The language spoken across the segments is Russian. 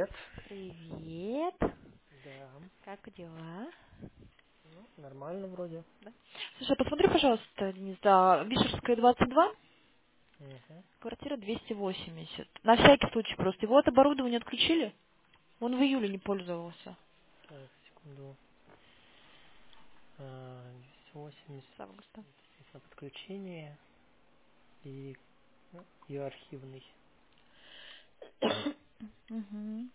привет. Привет. Да, Как дела? ну, нормально вроде. Да. Слушай, посмотри, пожалуйста, Денис, да, Вишерская 22, Угу. квартира 280. На всякий случай просто. Его от оборудования отключили. Он в июле не пользовался. Так, секунду. 280 С августа. на подключение и, и архивный. Угу.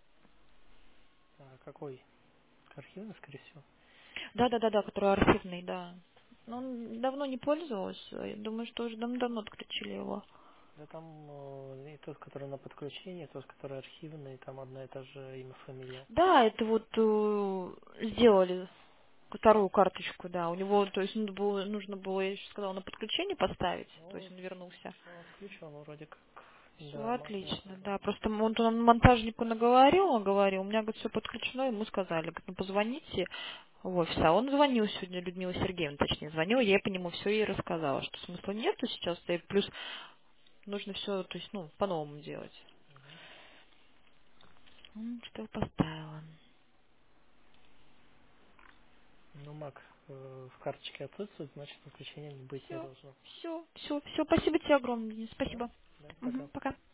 Какой? Архивный, скорее всего. Да, который архивный, да. Но он давно не пользовался. Я думаю, что уже давно отключили его. Да там и тот, который на подключение, тот, который архивный, там одна и та же имя, фамилия. Да, это вот сделали вторую карточку, да. У него, то есть нужно было, я еще сказала, на подключение поставить. То есть Ну, он вернулся. все отключен, вроде как. Все Да, отлично, можно. да. Просто он монтажнику наговорил, он говорил, у меня, говорит, все подключено, ему сказали, говорит, ну позвоните в офис. А он звонил сегодня, Людмила Сергеевна, точнее, звонила, я по нему все ей рассказала, что смысла нету сейчас, и плюс нужно все, то есть, ну, по-новому делать. Что я поставила. Ну, Мак в карточке отсутствует, значит, подключения быть не Все, должно. все, спасибо тебе огромное, Денис, Все? спасибо. Да, пока. Пока.